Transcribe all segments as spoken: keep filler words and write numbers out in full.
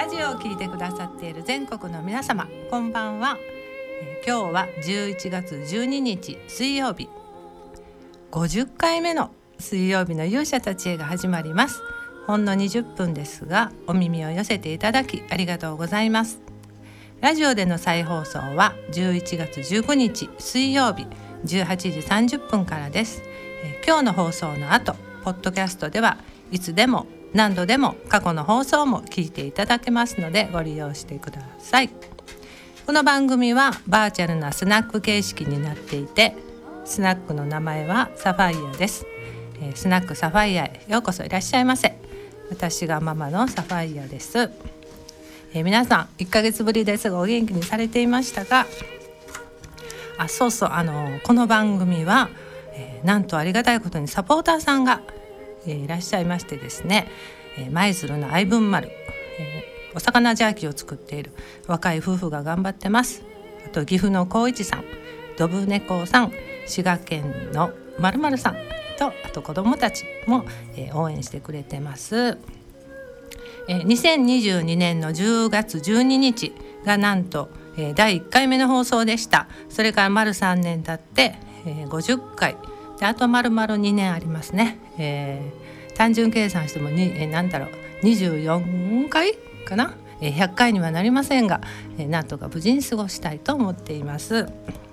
ラジオを聞いてくださっている全国の皆様、こんばんは。えー、今日はじゅういちがつじゅうににち水曜日、ごじゅっかいめの水曜日の勇者たちへが始まります。ほんのにじゅっぷんですが、お耳を寄せていただきありがとうございます。ラジオでの再放送はじゅういちがつじゅうごにち水曜日じゅうはちじさんじゅっぷんからです。えー、今日の放送の後、ポッドキャストではいつでも何度でも過去の放送も聞いていただけますので、ご利用してください。この番組はバーチャルなスナック形式になっていて、スナックの名前はサファイアです。えー、スナックサファイアへようこそいらっしゃいませ。私がママのサファイアです。えー、皆さんいっかげつぶりですが、お元気にされていましたか？あ、そうそう、あのこの番組は、えー、なんとありがたいことにサポーターさんがいらっしゃいましてですね、舞鶴の愛文丸、えー、お魚ジャーキーを作っている若い夫婦が頑張ってます。あと岐阜の光一さん、ドブ猫さん、滋賀県のまるまるさんと、あと子どもたちも、えー、応援してくれてます。えー、にせんにじゅうにねんのじゅうがつじゅうににちがなんと、えー、だいいっかいめの放送でした。それから丸さんねん経って、えー、ごじゅっかいで、あと丸々にねんありますね。えー、単純計算してもに、えー、なんだろうにじゅうよんかいかな、えー、ひゃっかいにはなりませんが、えー、なんとか無事に過ごしたいと思っています。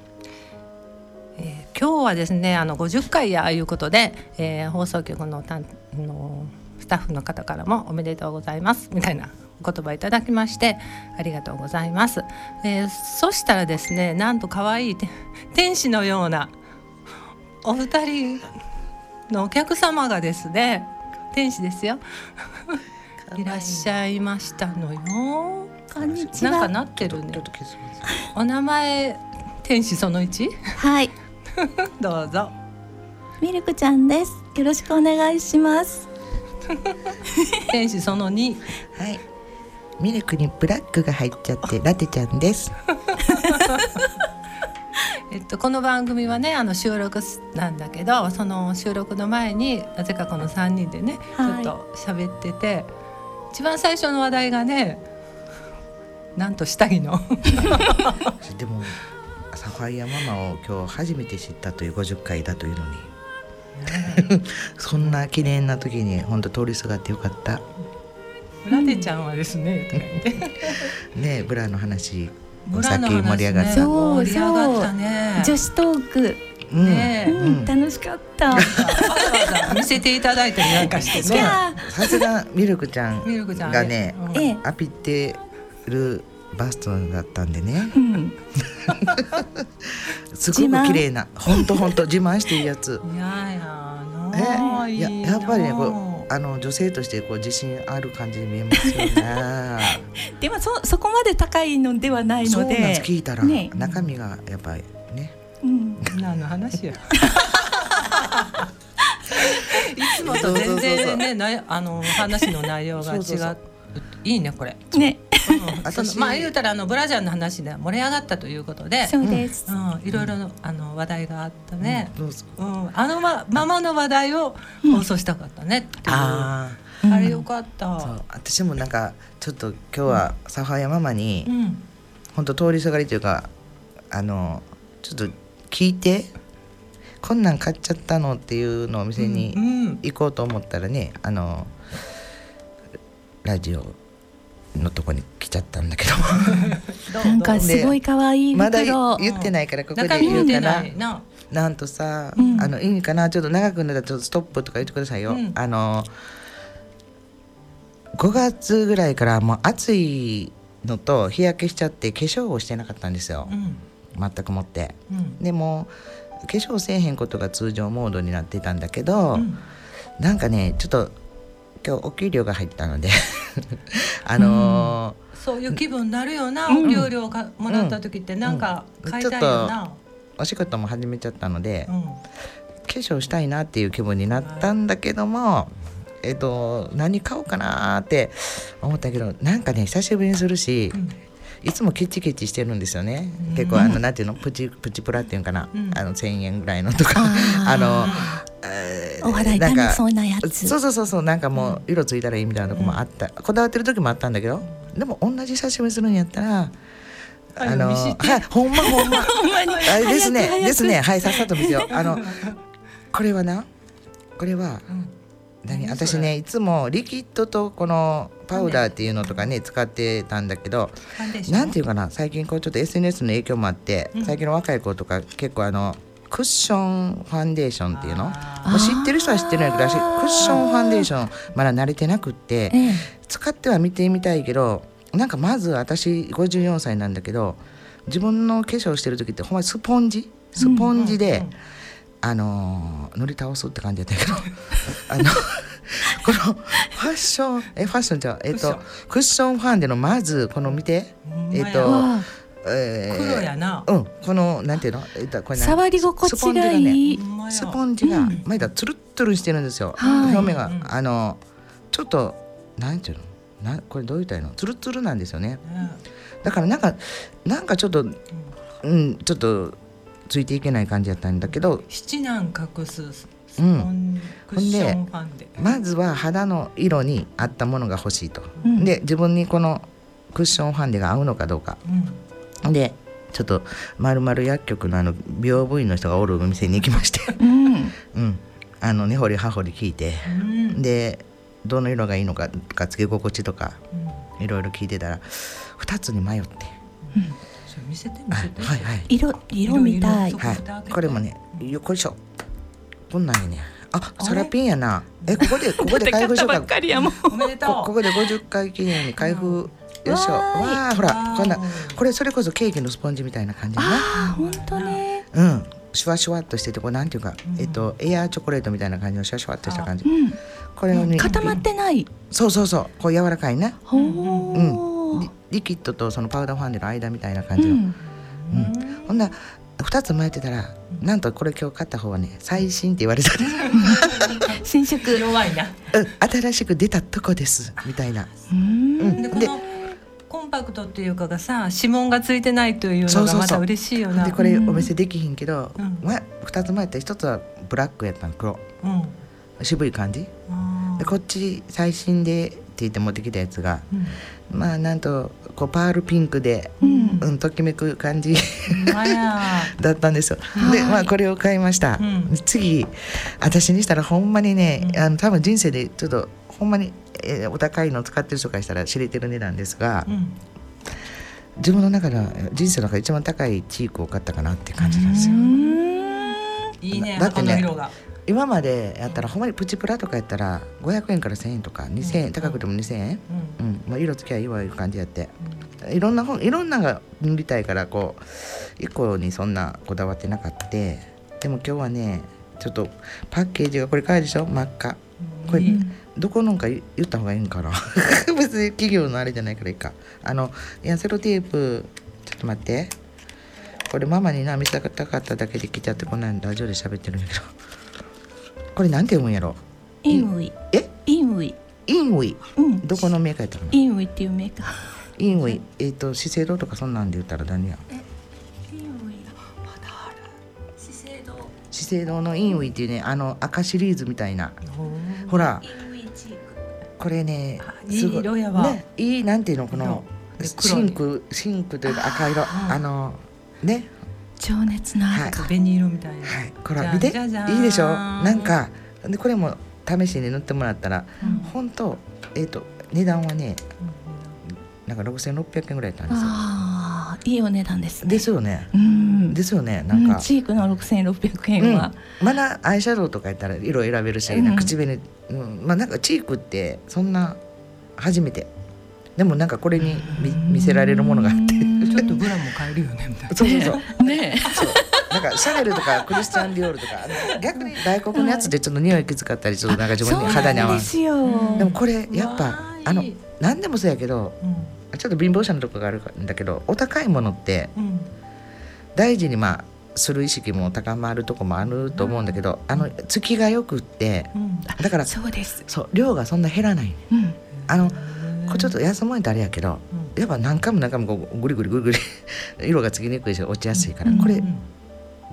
えー、今日はですね、あのごじゅっかいやいうことで、えー、放送局のたのスタッフの方からもおめでとうございますみたいなお言葉いただきまして、ありがとうございます。えー、そしたらですね、なんと可愛い天使のようなお二人のお客様がですね、天使ですよいらっしゃいましたのよ。 こんにちは。 なんかなってるね。お名前天使そのいちはいどうぞ。 ミルクちゃんです。よろしくお願いします天使そのに、 はい、ミルクにブラックが入っちゃってラテちゃんですえっと、この番組はね、あの収録なんだけど、その収録の前になぜかこのさんにんでね、はい、ちょっと喋ってて、一番最初の話題がね、なんと下着のでもサファイアママを今日初めて知ったというごじゅっかいだというのにそんな綺麗な時に本当通りすがってよかった。 ラテちゃんはですね、とか言ってね、ブラの話、 お酒盛り上がった、 そう盛り上がったね、 女子トーク、 うんね、 うん、楽しかった見せていただいたりなんかしてね、 さすがミルクちゃんがね、 うん、 アピってるバストだったんでね、うん、すごく綺麗な、ほんとほんと自慢していいやつ。 いやいや、 え、いや、やっぱりね、こうあの女性としてこう自信ある感じに見えますよねでも そ, そこまで高いのではないので、そうなんです。 聞いたら、ね、中身がやっぱりね、 うん、何の話やいつもと全然ね、なあの話の内容が違う。そうそうそう、いいねこれね、 うん、そのまあ言うたらあのブラジャーの話で盛り上がったということで、 そうです、 うん、いろいろのあの話題があったね、うんうん、あの、ま、ままの話題を放送したかったねっていう、うん、あ, あれよかった、うん、 そう私もなんかちょっと今日はサファイアママに、うん、ほんと通りすがりというか、あのちょっと聞いて、こんなん買っちゃったのっていうのをお店に行こうと思ったらね、あのラジオのとこに来ちゃったんだけどなんかすごい可愛い袋、 まだ言ってないからここで言うかな、な, なんとさ、うん、あのいいかな、ちょっと長くなったらちょっとストップとか言ってくださいよ、うん、あのごがつぐらいからもう暑いのと日焼けしちゃって化粧をしてなかったんですよ、うん、全くもって、うん、でも化粧せえへんことが通常モードになってたんだけど、うん、なんかねちょっと今日お給料が入ったのであのーうん、そういう気分になるよな、うん、お給料がもらった時ってなんか買いたいよな、うん、ちょっとお仕事も始めちゃったので、うん、化粧したいなっていう気分になったんだけども、はい、えっと何買おうかなって思ったけど、なんかね久しぶりにするし、うん、いつもケチケチしてるんですよね、うん、結構あのなんていうのプチプチプラっていうのかな、うん、あのせんえんぐらいのとかあのお肌痛みそうなやつ、 そうそうそうそう、なんかもう色ついたらいいみたいなとこもあった、うん、こだわってる時もあったんだけど、 でも同じ写真をするんやったらあのはいほんまほんまあれですねですねはいさっさと見せよう。あのこれはなこれは、うん、何私ねいつもリキッドとこのパウダーっていうのとかね使ってたんだけどなんていうかな最近こうちょっと エスエヌエス の影響もあって、うん、最近の若い子とか結構あのクッションファンデーションっていうのもう知ってる人は知ってるんやけど私クッションファンデーションまだ慣れてなくって、ええ、使っては見てみたいけどなんかまず私ごじゅうよんさいなんだけど自分の化粧してる時ってほんまにスポンジスポンジで、うんうんうん、あの塗り倒すって感じだったけどあのこのファッションえファッションじゃえっとクッションファンデのまずこの見てえっとえー、 黒やな、 うん、このなんていうの、えー、これ触り心地がいいスポンジがね、まだツルッツルしてるんですよ、うん、表面が、うん、あのちょっとなんていうのなこれどう言ったらいいのツルツルなんですよね、うん、だからなんかなんかちょっと、うんうん、ちょっとついていけない感じだったんだけど七難隠すスポン、クッションファンデ、 うん、まずは肌の色に合ったものが欲しいと、うん、で自分にこのクッションファンデが合うのかどうか、うん、でちょっと丸々薬局のあの美容部員の人がおるお店に行きまして、うんうん、あの根掘り葉掘り聞いて、うん、でどの色がいいのかとかつけ心地とか、うん、いろいろ聞いてたらふたつに迷って、 うん、それ見せて見せて、 はいはい、 色色みたい、 はい、これもねよこいしょこんなんやねあサラピンやなえここでここで開封しようかおめでとうこ, ここでごじゅっかい記念に開封、よいしょわーほらこんなこれそれこそケーキのスポンジみたいな感じだなあ本当ねうんシュワシュワっとしててこうなんていうか、うん、えっとエアーチョコレートみたいな感じのシュワシュワっとした感じ、うん、これをね固まってないそうそうそうこう柔らかいねほー、 うん、リ, リキッドとそのパウダーファンデの間みたいな感じの、うんうん、ほんなふたつ巻いてたらなんとこれ今日買った方はね最新って言われた新色弱いな、 うん、新しく出たとこですみたいなうん、 うん、でこのコンパクトっていうかがさ指紋がついてないというのがまた嬉しいよな。 そうそうそうでこれお見せできひんけど、うんま、ふたつ巻いてひとつはブラックやったの黒、うん、渋い感じでこっち最新でって言って持ってきたやつが、うん、まあなんとこうパールピンクで、うんうん、ときめく感じだったんですよ。で、まあ、これを買いました、うん、次私にしたらほんまにね、うん、あの多分人生でちょっとほんまに、えー、お高いのを使ってる人からしたら知れてる値段ですが、うん、自分の中では人生の中で一番高いチークを買ったかなって感じなんですよ。 いいねだってね色が今までやったらほんまにプチプラとかやったらごひゃくえんからせんえんとかにせんえん、うん、高くてもにせんえん、うんうんまあ、色付きはいいわいう感じやって、うん、いろんな本いろんなのが塗りたいからこう一個にそんなこだわってなかった。でも今日はねちょっとパッケージがこれかわいいでしょ真っ赤これ、うん、どこのんか言った方がいいんかな別に企業のあれじゃないからいいかあのいやセロテープちょっと待ってこれママにな見せたかっただけで来ちゃってこんなにラジオで喋ってるんやけどこれなんて読むんやろインウィえインウィインウィ、うん、どこのメーカーやったかなインウィっていうメーカーインウィえっ、ー、と資生堂とかそんなんで言ったら何やえインウィまだある資生堂資生堂のインウィっていうねあの赤シリーズみたいなほらインウィチークこれねいい色やわ、 ね、いいなんていうのこのシンクシンクというか赤色 あ, あのね情熱の赤、 はい、紅色みたいな、 はい、これ見ていいでしょなんかでこれも試しに塗ってもらったら、うん、本当えっ、ー、と値段はね、うん、なんかろくせんろっぴゃくえんぐらいだったんですよ。 あいいお値段ですね。 ですよね、 うん、 ですよねなんか、 うん、チークのろくせんろっぴゃくえんは、 うん、まだアイシャドウとかやったら色選べるし、うん、口紅、うん、まあなんかチークってそんな初めてでもなんかこれに 見, 見せられるものがあってちょっとブラも買えるよねみたいなそうそうそうねそうなんかシャネルとかクリスチャン・ディオールとか逆に外国のやつでちょっと匂いきつかったりちょっとなんか自分に肌に合わんですよ。 でもこれやっぱあの何でもそうやけど、うん、ちょっと貧乏者のとこがあるんだけどお高いものって大事にまあする意識も高まるとこもあると思うんだけど、うん、あのつきがよくって、うん、だからそうですそう量がそんな減らない、うん、あのこれちょっと安物ってあれやけど、うん、やっぱ何回も何回もこうグリグリグリグリ色がつきにくいし落ちやすいから、うん、これちょっ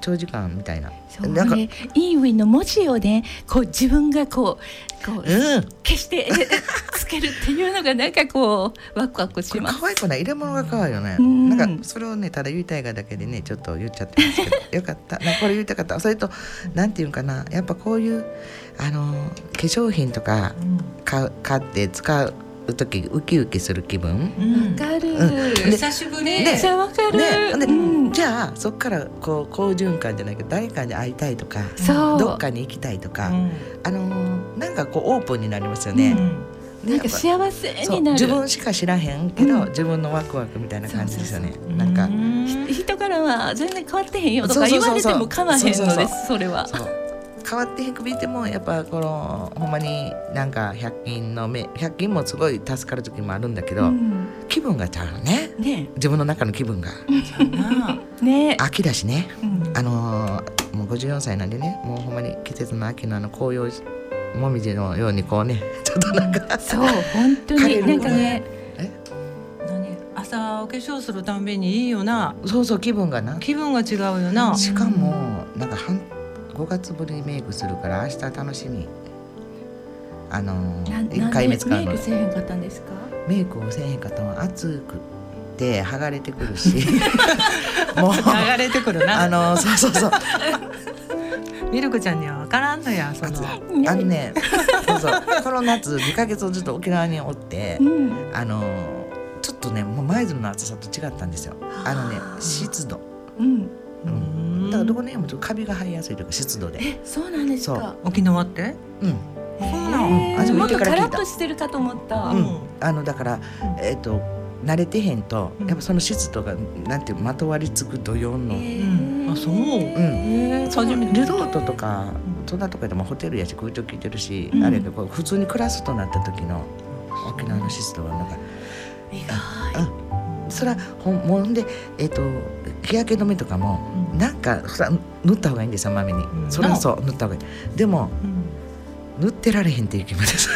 長時間みたいな。 そうなんかね、いい上の文字をねこう自分がこうこう、 うん、 消してつけるっていうのがなんかこうワクワクします。 可愛くない？入れ物が可愛いよね、 うん、 なんかそれをねただ言いたいがだけでねちょっと言っちゃってますけどよかったなんかこれ言いたかった。それとなんていうんかな、やっぱこういうあの化粧品とか買, 買って使う時ウキウキする気分。 わ、うん、かる、 うん、 久しぶりめっちゃわかる、 ねね、 うん、 じゃあそっからこう好循環じゃないけど誰かに会いたいとかそうどっかに行きたいとか、 うん、 あのー、なんかこうオープンになりますよね、 うん、なんか幸せになる。 自分しか知らへんけど、 うん、 自分のワクワクみたいな感じですよね。 そうそうそう、 なんか人からは全然変わってへんよとか言われても構わへんのです。それはそう変わってへんく見てもやっぱこのほんまになんかひゃく均のめひゃく均もすごい助かる時もあるんだけど、うん、気分がちゃうね。ね、自分の中の気分がね、秋だしね、うん、あのー、もうごじゅうよんさいなんでね、もうほんまに季節の秋のあの紅葉もみじのようにこうねちょっとなんかそう本当になんかね、 え何朝お化粧するたんびにいいよな。 そうそう気分がな気分が違うよな。 しかもなんか半ごがつぶりにメイクするから明日楽しみ。あのー、いっかいめ使うの。 メイクせえへんかったんですか？ メイクをせえへんかったのは暑くて剥がれてくるしもう剥がれてくるな。 あのー、そうそうそうミルクちゃんには分からんのや。そのあのねそうそうこの夏にかげつをずっと沖縄におって、うん、あのー、ちょっとねもう舞鶴の暑さと違ったんですよ。あのね湿度、うんうん、だからどこにもちょっとカビが生えやすいというか湿度で。 え、そうなんですか。 沖縄って？ うん。 そうなの。 うん、もっとカラッとしてるかと思った。 うん。あのだから、えっと慣れてへんとやっぱその湿度がなんていうまとわりつく土曜の。 あ、そう。うん。 そのリゾートとかそんなとこでもホテルやし空調効いてるし、あれでこう普通に暮らすとなった時の沖縄の湿度はなんか。 意外。 それはほんもんで、えー、と日焼け止めとかも、うん、なんか塗った方がいいんですよまめに、うん、それはそう塗った方がいい。でも、うん、塗ってられへんっていう気分です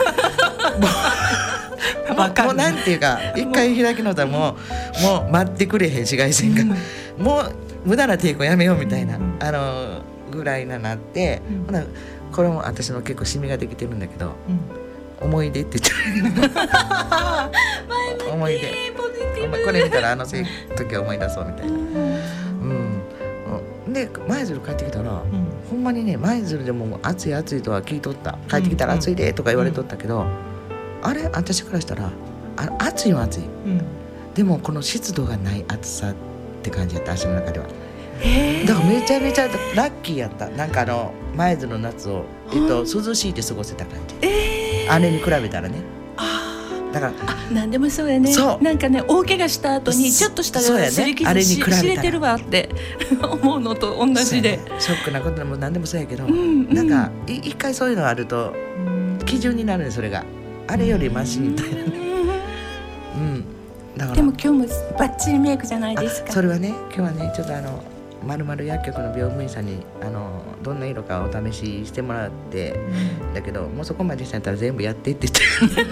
もう, も, うもうなんていうか一回開き直ったらもうもう待ってくれへん紫外線が、うん、もう無駄な抵抗やめようみたいな、うん、あのぐらいななって、うん、ほなこれも私の結構シミができてるんだけど、うん、思い出って言っちゃう思い出これ見たらあの時は思い出そうみたいな、うんうん、で舞鶴帰ってきたら、うん、ほんまにね舞鶴でも暑い暑いとは聞いとった。帰ってきたら暑いでとか言われとったけど、うん、あれ私からしたらあ暑いは暑い、うん、でもこの湿度がない暑さって感じやった私の中では。だからめちゃめちゃラッキーやった。なんかあの舞鶴の夏を、えっと、涼しいで過ごせた感じ、えー、あれに比べたらね。だからあ何でもそうやね。なんかね大怪我した後にちょっとしたら擦り傷し知れてるわって思うのと同じで、 ね、ショックなことでも何でもそうやけど、うんうん、なんか一回そういうのがあると基準になるね。それがあれよりマシみたいなね、うん、だからでも今日もバッチリメイクじゃないですか。 それはね今日はねちょっとあのまるまる薬局の病務員さんにあのどんな色かお試ししてもらって、うん、だけどもうそこまでしたら全部やってって言って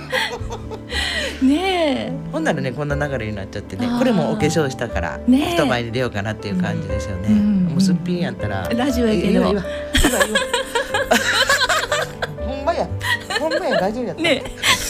ねえほんならねこんな流れになっちゃってね。これもお化粧したから人前に出ようかなっていう感じですよね、うん、もうすっぴんやったらラジオやけどいいわほんまやほんまやラジオやったね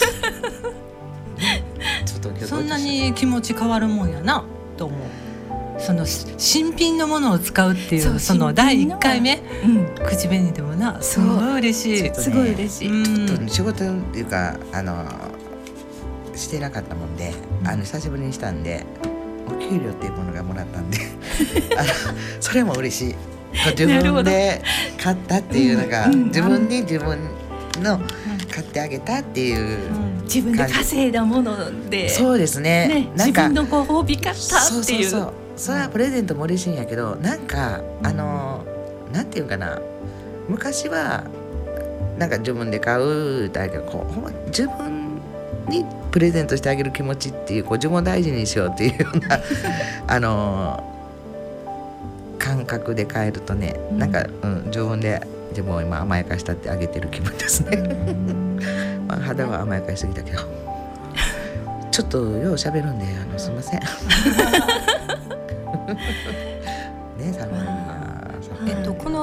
ちょっとそんなに気持ち変わるもんやなと思う。その新品のものを使うっていう そ, そのだいいっかいめ、うん、口紅でもなすごい嬉しい、 ね、 すごい嬉しい、 うん、ちょっと仕事っていうかあのしてなかったもんで、うん、あの久しぶりにしたんでお給料っていうものがもらったんであのそれも嬉しい。自分で買ったっていうのが、うん、自分に自分の買ってあげたっていう、 うん、自分で稼いだものでそうですね、 ねなんか自分のご褒美買ったっていう。 そうそうそうそれはプレゼントも嬉しいんやけどなんかあのなんていうかな昔はなんか自分で買うだけどこうほんま自分にプレゼントしてあげる気持ちっていうこう自分を大事にしようっていうようなあの感覚で買えるとねなんか、うん、自分で自分を今甘やかしたってあげてる気分ですねまあ肌は甘やかしすぎたけどちょっとよう喋るんであのすいませんね、さん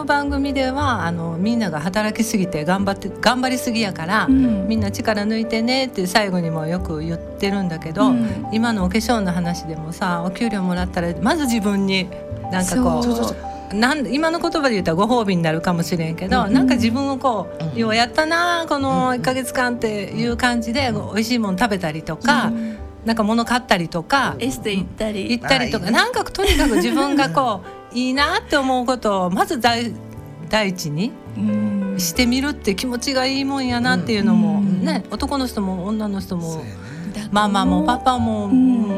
の番組ではあのみんなが働きすぎて頑張って頑張りすぎやから、うん、みんな力抜いてねって最後にもよく言ってるんだけど、うん、今のお化粧の話でもさ、お給料もらったらまず自分になんかこう、そうそうそう、なん今の言葉で言ったらご褒美になるかもしれんけど、うん、なんか自分をこう、うん、ようやったなこのいっかげつかんっていう感じで、うん、美味しいもの食べたりとか、うん、なんか物買ったりとか、 エステ行ったり行ったりとか、なんかとにかく自分がこういいなって思うことをまず第第一にしてみるって気持ちがいいもんやなっていうのもね、男の人も女の人もママもパパも、うん、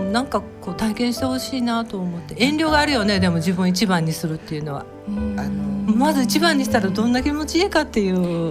なんかこう体験してほしいなと思って。遠慮があるよね、でも自分一番にするっていうのは、うん、あのまず一番にしたらどんな気持ちいいかっていう。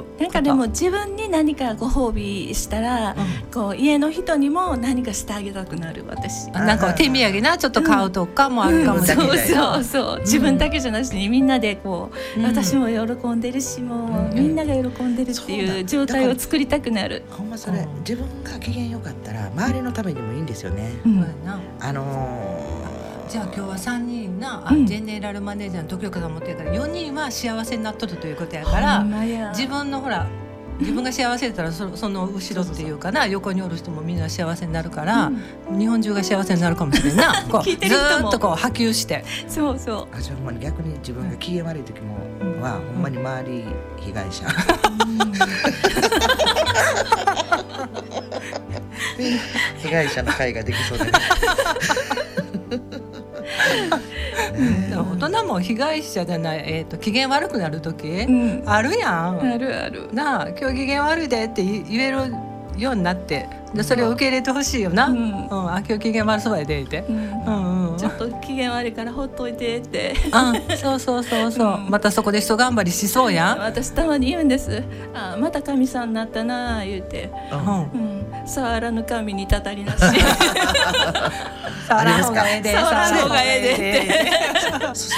なんかでも自分に何かご褒美したら、うん、こう家の人にも何かしてあげたくなる。私なんか手土産なちょっと買うとかもあるかもしれない、うんうん、 そうそうそう、自分だけじゃなしにみんなでこう、うん、私も喜んでるし、もう、うん、みんなが喜んでるっていう状態を作りたくなる。 ほんまそれ、うん、自分が機嫌良かったら周りのためにもいいんですよね、うん、あのー、 じゃあ今日はさんにんな、うん、ジェネラルマネージャーの時岡さん持ってるからよにんは幸せになっとるということやから、自分のほら自分が幸せだったら そ, その後ろっていうかな、そうそうそう、横におる人もみんな幸せになるから、うん、日本中が幸せになるかもしれんなこう聞いてる人もずっとこう波及して、 そうそう、 あ、じゃあほんまに逆に自分が機嫌悪い時もは、うん、ほんまに周り被害者、被害者の会ができそうだねね、大人も被害者じゃない、えー、と機嫌悪くなる時、うん、あるやん。 あるあるなあ、今日機嫌悪いでって言えるようになって、でそれを受け入れてほしいよな、うんうん、あ、今日機嫌悪そうやでって、うんうんうん、ちょっと機嫌悪いからほっといてってあ、そうそうそうそう、うん、またそこで一頑張りしそうやん、 うん、私たまに言うんです。あ、また神さんになったな言うて、うんうん、触らぬ神にたたりなし触らん方がええで、 触らん方がええでってそうそう、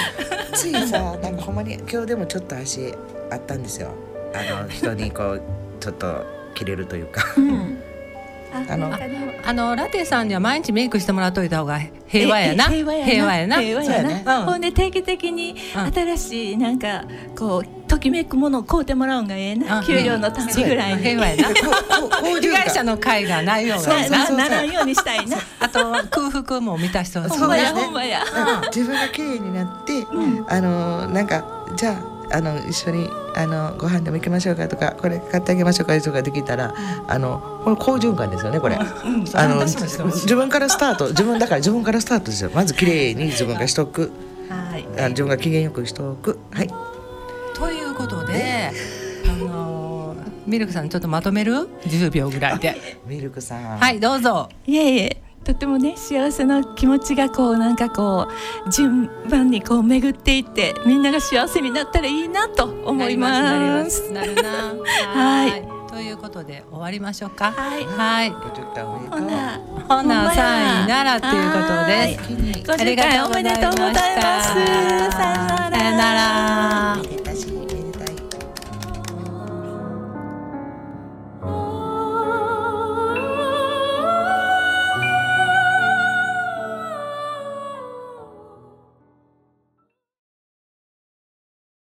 ついさ、なんかほんまに今日でもちょっと足あったんですよ。あの人にこうちょっと切れるというか、うん、 あ, あ, のあ, あのラテさんには毎日メイクしてもらっといた方が平和やな、 平和やな、平和やな、平和やな、 ね、 ほんで定期的に新しいなんかこうときめくものを買うてもらうんがええな、給料のためぐらいに、 平和やな被害者の会がないようがな、 ならんようにしたいなあと空腹も満たしてほしい。 ほんまやほんまや、 自分が綺麗になって、うん、あのなんかじゃああの一緒にあのご飯でも行きましょうかとか、これ買ってあげましょうかとかできたら、うん、あのこの好循環ですよねこれ、うん、あの自分からスタート、自分だから自分からスタートですよ。まず綺麗に自分がしとく、はい、あの自分が機嫌よくしとく、はい。 ということで、あのミルクさんちょっとまとめるじゅうびょうぐらいでミルクさん、 はいどうぞ。 いえいえ、とてもね幸せな気持ちがこうなんかこう順番にこう巡っていってみんなが幸せになったらいいなと思います。 なります、なるなはい、ということで終わりましょうか。はい、はい、 ほなほなさいならということです。 ごじゅっかいおめでとうございます。さよなら。